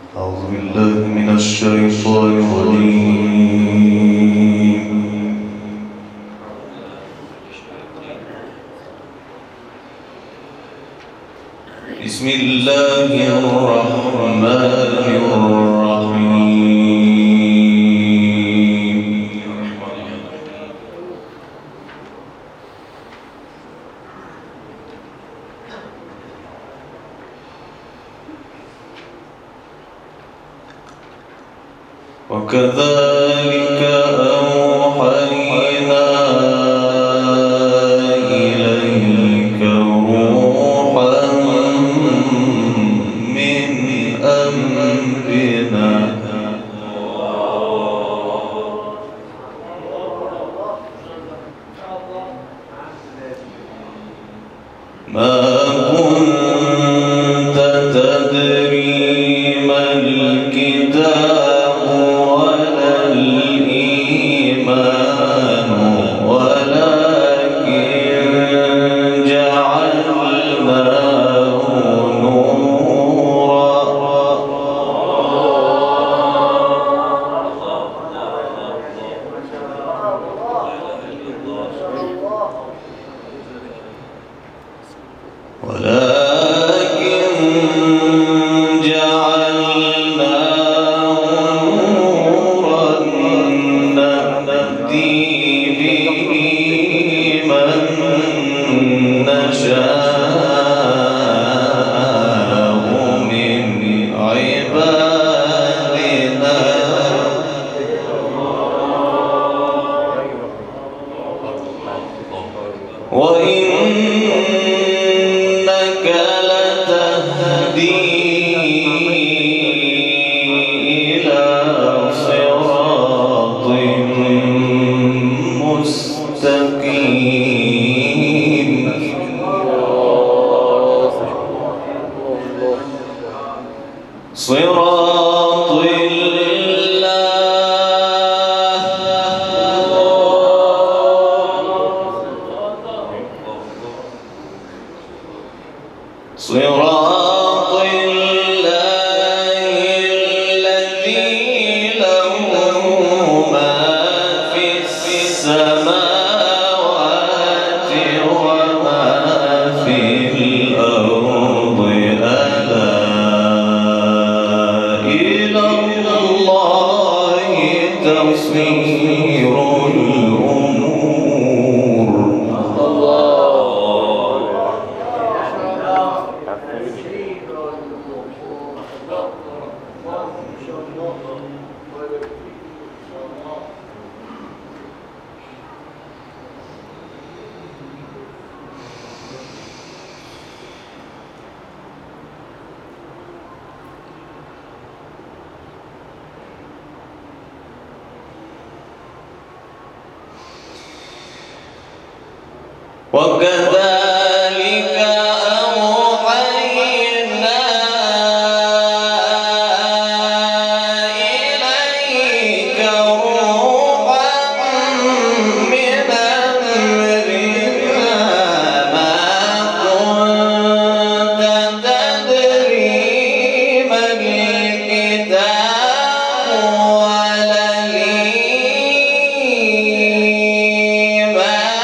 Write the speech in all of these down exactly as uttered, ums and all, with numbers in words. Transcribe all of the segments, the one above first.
أعوذ بالله من الشيطان الرجيم. بسم الله الرحمن الرحيم. وكذلك أوحينا إليك روحا من أمرنا ما كنت تدري ما الكتاب ولا الإيمان ولكن جعلناه نورا ولكن جعلناه نورا نهدي به من نشاء من عبادنا وإنك لتهدي إلى صراط مستقيم صراط الله صراط الله الذي له ما في السماوات وما في الأرض ألا إلى الله تصير الأمور. وكذلك أوحينا إليك روحا من أمرنا ما كنت تدري ما الكتاب ولا الإيمان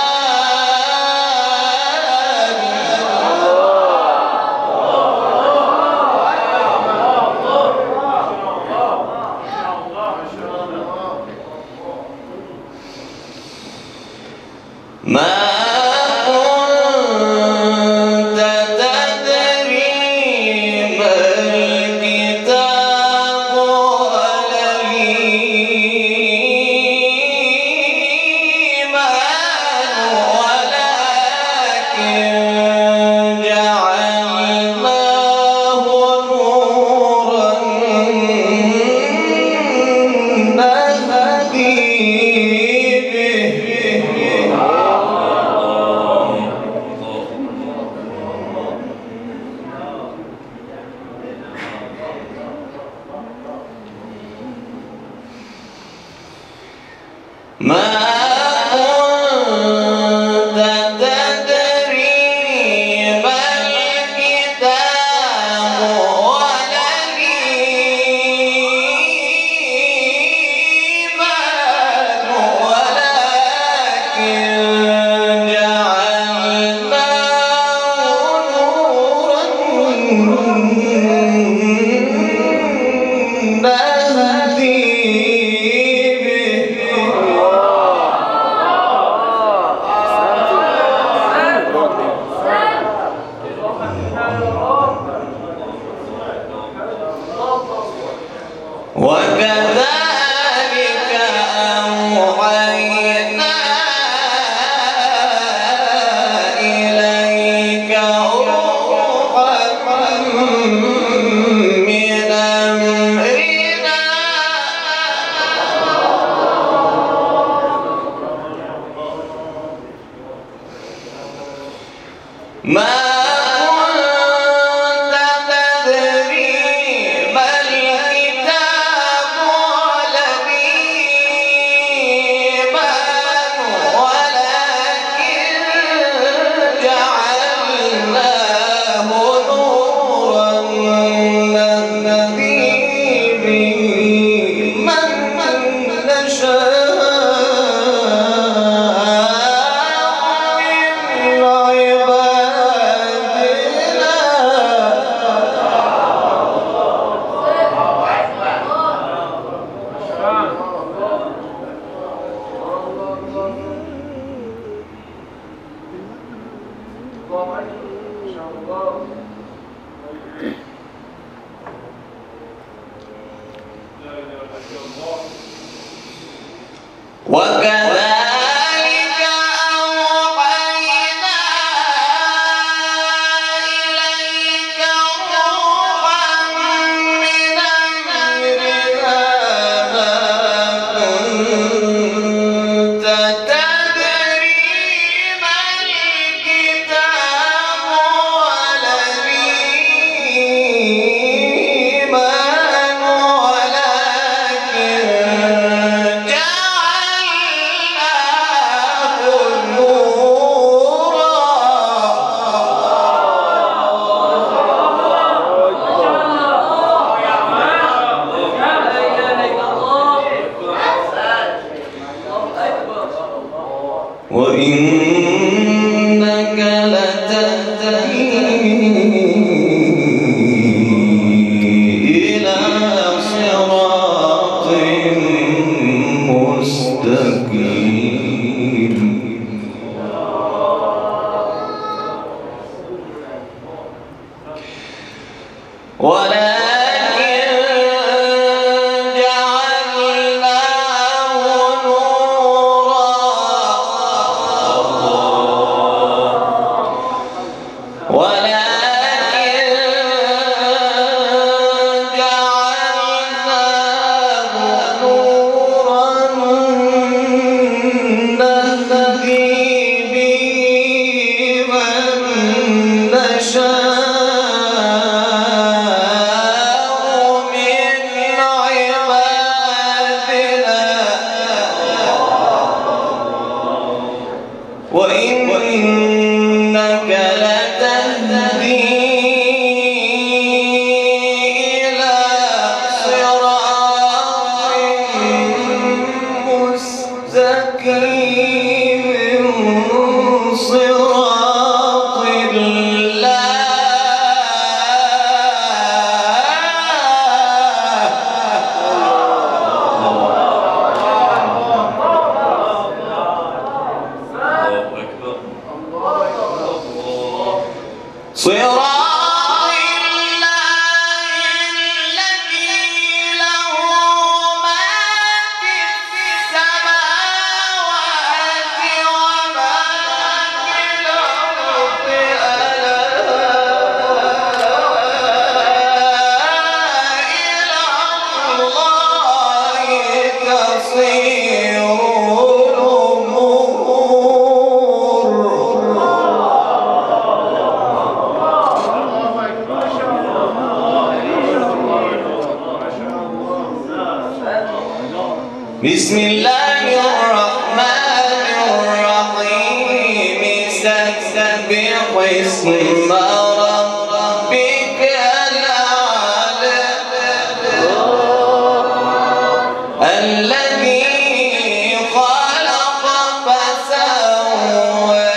ما كنت تدري ما الكتاب ولا الإيمان ولكن جعلناه نورا نهدي به ما كنت تدري ما الكتاب ولا الإيمان وكذلك أوحينا إليك روحا من أمرنا ما وكذلك أوحينا إليك روحا من أمرنا ما كنت تدري ما الكتاب ولا الإيمان ولكن وإنك لتهدي إلى صراط مستقيم ولكن جعلناه نورا ولكن جعلناه نورا نهدي به من نشاء من عبادنا وإنك لتهدي إلى صراط مستقيم صراط الله صراط الله الذي له ما في السماوات وما في الأرض ألا إلى الله تصير بسم الله الرحمن الرحيم سبح اسم ربك الأعلى الذي خلق فسوى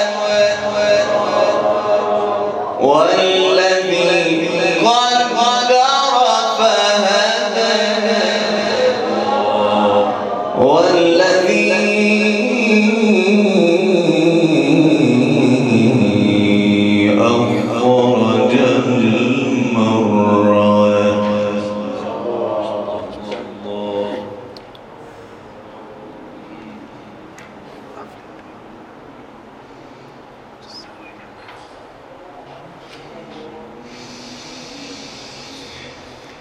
والذي قدر فهدى والذي أخرج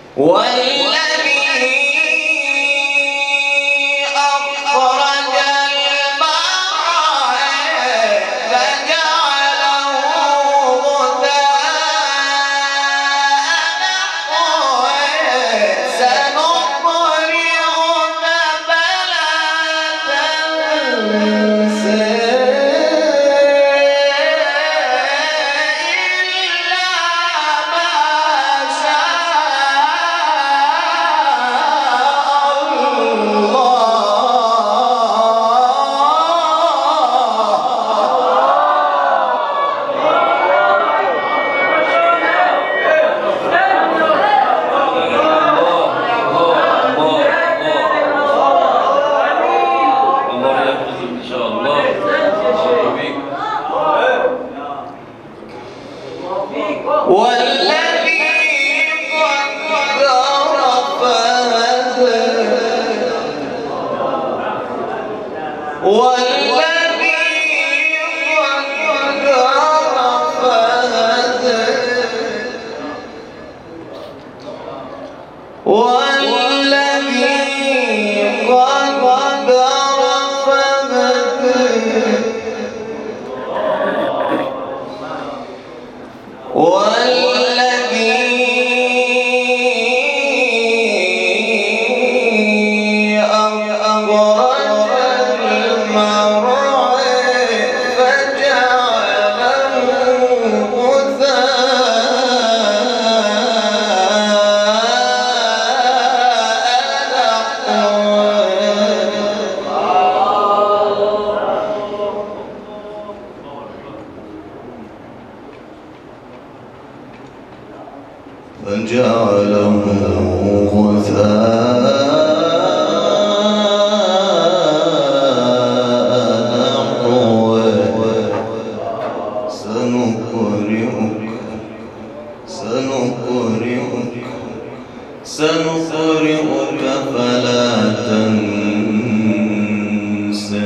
فجعله غثاء أحوى سنقرئك سنقرئك سنقرئك فلا تنسى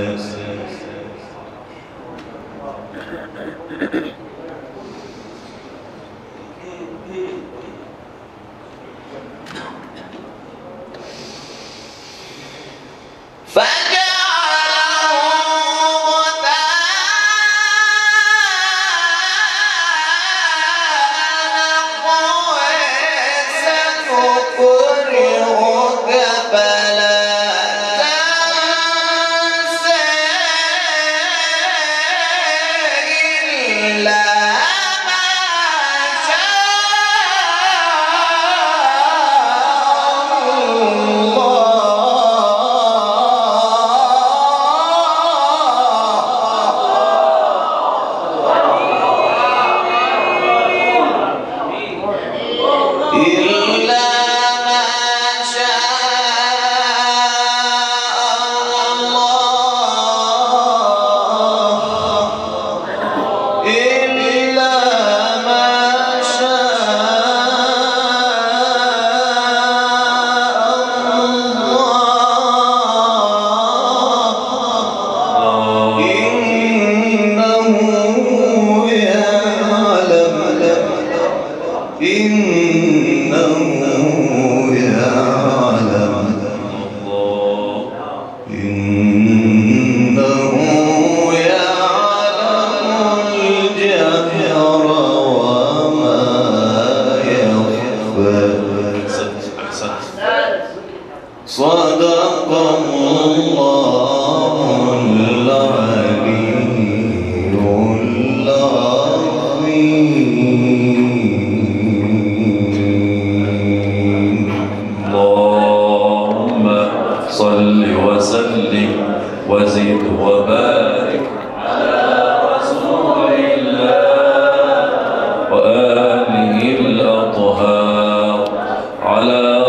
صدق الله العلي العظيم. اللهم صل وسلم وزد وبارك على رسول الله وآله الأطهار على